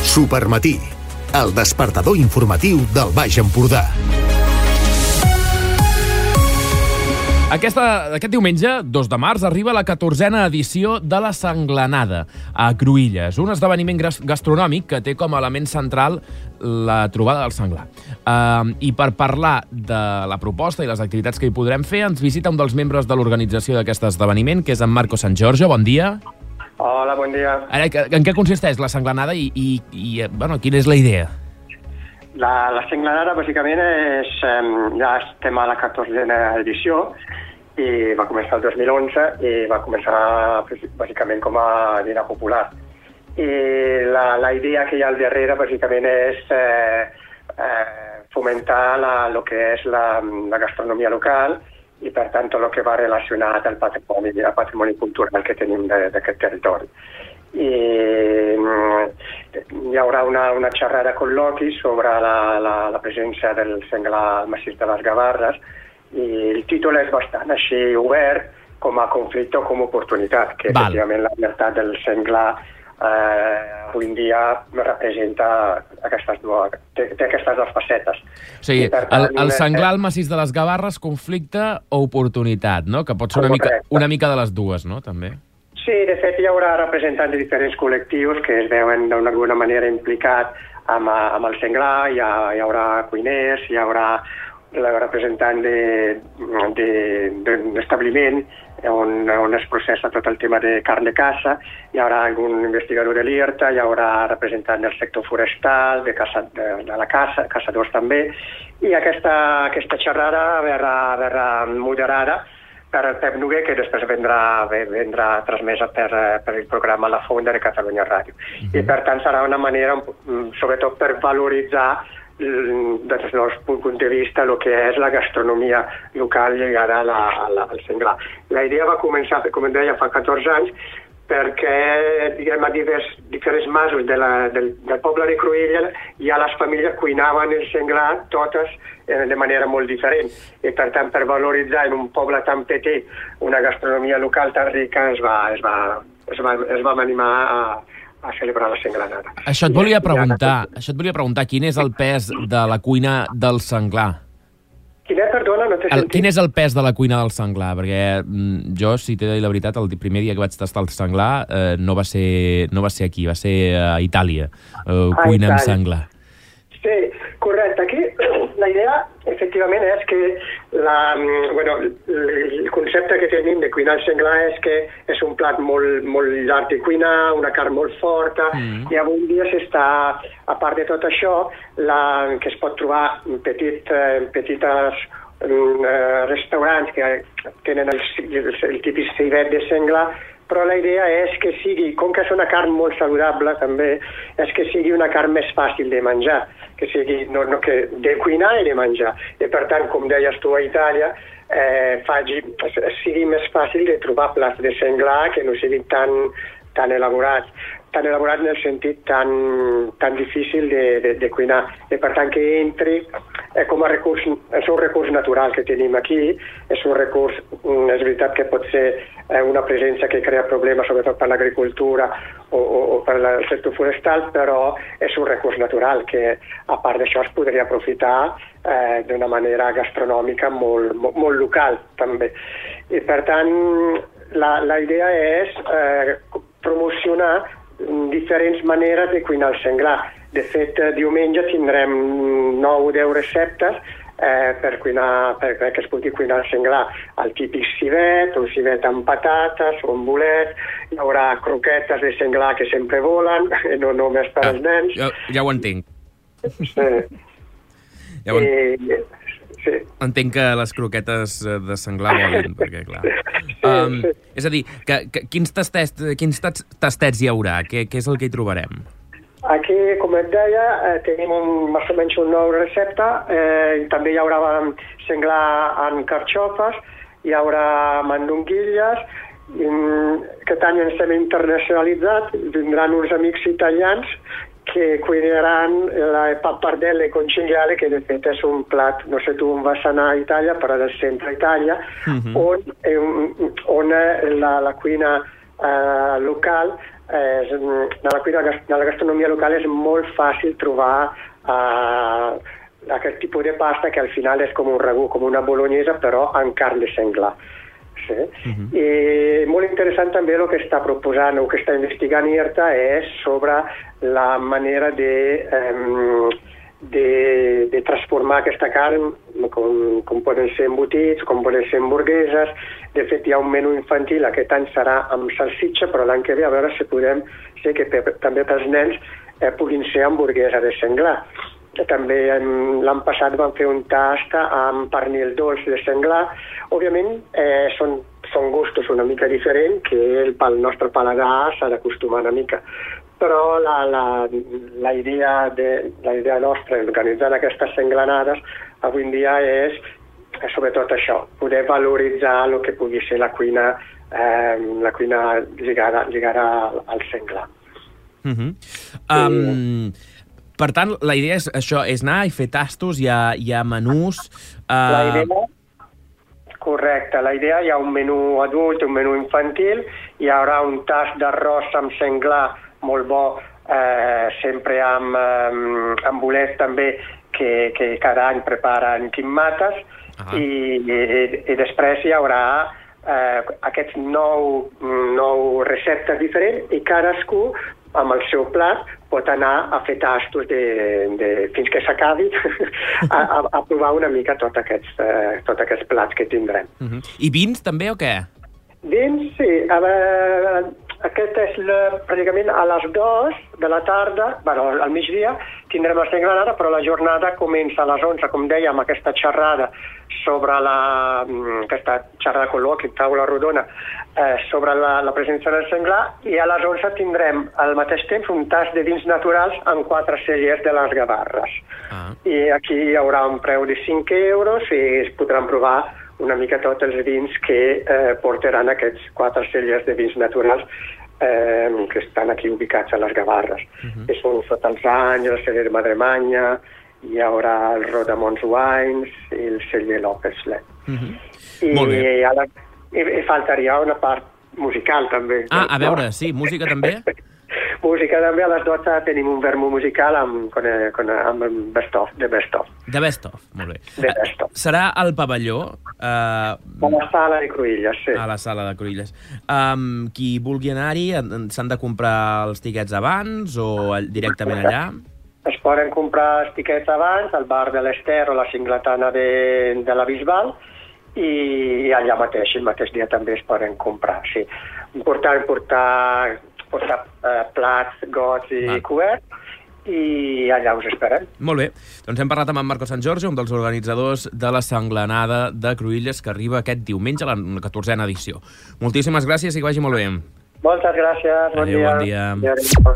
Supermatí, el despertador informatiu del Baix Empordà. Aquest diumenge, 2 de març, arriba la 14a edició de la Senglanada a Cruïlles, un esdeveniment gastronòmic que té com a element central la trobada del senglar. I per parlar de la proposta i les activitats que hi podrem fer, ens visita un dels membres de l'organització d'aquest esdeveniment, que és en Marco Sant Giorgio. Bon dia. Hola, bon dia. En què consisteix la Senglanada i quina és la idea? La Senglanada, bàsicament, ja estem a la 14a edició i va començar el 2011 i va començar, bàsicament, com a dinar popular. I la idea que hi ha al darrere, bàsicament, és fomentar el que és la gastronomia local i, per tant, tot el que va relacionat al patrimoni cultural que tenim d'aquest territori. I hi haurà una xerrada col·loqui sobre la presència del senglar al massís de les Gavarres i el títol és bastant així obert, com a conflicte o com a oportunitat, que efectivament la llibertat del senglar avui en dia representa aquestes dues facetes. O sigui, el senglar al massís de les Gavarres, conflicte o oportunitat, no? Que pot ser una mica de les dues, no? També. Sí, de fet hi haurà representants de diferents col·lectius que es veuen d'alguna manera implicats amb el senglar, hi haurà cuiners, hi haurà representant d'establiment on es processa tot el tema de carn de caça, hi haurà algun investigador de l'IRTA, hi haurà representant del sector forestal, de la caça, caçadors també, i aquesta xerrada verrà moderada per Pep Noguer, que després vendrà transmesa per el programa La Fonda de Catalunya Ràdio. I per tant serà una manera, sobretot per valoritzar des del nostre punt de vista el que és la gastronomia local lligada al senglar. La idea va començar, com deia, fa 14 anys, perquè diguem, a diferents masos del poble de Cruïlles ja les famílies cuinaven el senglar totes de manera molt diferent. I per tant, per valoritzar en un poble tan petit una gastronomia local tan rica, es va animar a celebrar la Senglanada. Això et volia preguntar, quin és el pes de la cuina del senglar? Perdona, no t'he sentit. Quin és el pes de la cuina del senglar? Perquè jo, si t'he de dir la veritat, el primer dia que vaig tastar el senglar no va ser aquí, va ser a Itàlia, cuina amb senglar. Sí, correcte. Aquí la idea, efectivament, és que el concepte que tenim de cuinar el senglar és que és un plat molt llarg de cuinar, una carn molt forta, i avui dia s'està, a part de tot això, que es pot trobar en petites restaurants que tenen el típic civet de senglar, però la idea és que sigui, com que és una carn molt saludable també, és que sigui una carn més fàcil de menjar, que sigui de cuinar i de menjar. I per tant, com deies tu a Itàlia, sigui més fàcil de trobar plats de senglar que no siguin tan elaborats en el sentit tan difícil de cuinar. I per tant que entri com a recurs, és un recurs natural que tenim aquí, és un recurs, és veritat que pot ser una presència que crea problemes sobretot per l'agricultura o per el sector forestal, però és un recurs natural que a part d'això es podria aprofitar d'una manera gastronòmica molt local també. I per tant la idea és promocionar diferents maneres de cuinar el senglar. De fet, diumenge tindrem 9 o 10 receptes perquè es pugui cuinar el senglar. El típic civet, un civet amb patates o amb bolets, hi haurà croquetes de senglar que sempre volen, no només per als nens. Ja ho entenc. Sí. Sí. Entenc que les croquetes de senglar volen, perquè, clar... És a dir, quins tastets hi haurà? Què és el que hi trobarem? Aquí, com et deia, tenim més o menys una nova recepta. També hi haurà senglar amb carxofes, hi haurà mandonguilles. Aquest any ens hem internacionalitzat, vindran uns amics italians que cuinaran la pappardelle con cinghiale, che in effetti è un plat, non sé tu on vas anar a Itàlia, però del centre Itàlia, on la cuina local de la gastronomia local és molt fàcil trobar aquest tipus de pasta que al final és com un ragú, com una bolognesa, però en carn de senglar. Sí. I molt interessant també el que està proposant o que està investigant IRTA és sobre la manera de transformar aquesta carn, com poden ser embotits, com poden ser hamburgueses. De fet, hi ha un menú infantil, aquest any serà amb salsitxa, però l'any que ve a veure si podem ser que també pels nens puguin ser hamburguesa de senglar. També l'any passat vam fer un tast amb pernil dolç de senglar. Òbviament són gustos una mica diferents que pel nostre paladar s'ha d'acostumar una mica. Però la idea nostra organitzant aquestes senglanades avui en dia és sobretot això, poder valoritzar el que pugui ser la cuina lligada al senglar. Per tant, la idea és això, és anar i fer tastos, hi ha menús... La idea, correcte, la idea hi ha un menú adult, un menú infantil, hi haurà un tast d'arròs amb senglar molt bo, sempre amb bolet també, que cada any preparen Quim Mates, i després hi haurà aquests nou receptes diferents i cadascú amb el seu plat pot anar a fer tastos fins que s'acabi a provar una mica tots aquests plats que tindrem. I vins també o què? Vins, sí. Aquest és pràcticament a les 2 de la tarda, al migdia, tindrem la senglanada, però la jornada comença a les 11, com dèiem, aquesta xerrada sobre aquesta xerrada col·loqui, taula rodona, sobre la presència del senglar, i a les 11 tindrem al mateix temps un tast de vins naturals amb 4 cellers de les Gavarres. I aquí hi haurà un preu de 5 euros i es podran provar una mica tots els vins que portaran aquests 4 cellers de vins naturals que estan aquí ubicats a les Gavarres. Que són Sota els anys, el celler Madremanya, hi haurà el Rodamons Wines i el celler López-Let. I faltaria una part musical també. A veure, sí, música també? Música també, a les 12 tenim un vermú musical amb best-of. De best-of, molt bé. De best-of. Serà al pavelló? A la sala de Cruïlles, sí. A la sala de Cruïlles. Qui vulgui anar-hi, s'han de comprar els tiquets abans o directament allà? Es poden comprar els tiquets abans al bar de l'Ester o la Cinglatana de la Bisbal i allà mateix, el mateix dia també es poden comprar, sí. Important portar plats, gots i coberts i allà us esperem. Molt bé. Doncs hem parlat amb en Marco Sant Jorge, un dels organitzadors de la Senglanada de Cruïlles que arriba aquest diumenge a la 14a edició. Moltíssimes gràcies i que vagi molt bé. Moltes gràcies. Bon dia. Bon dia.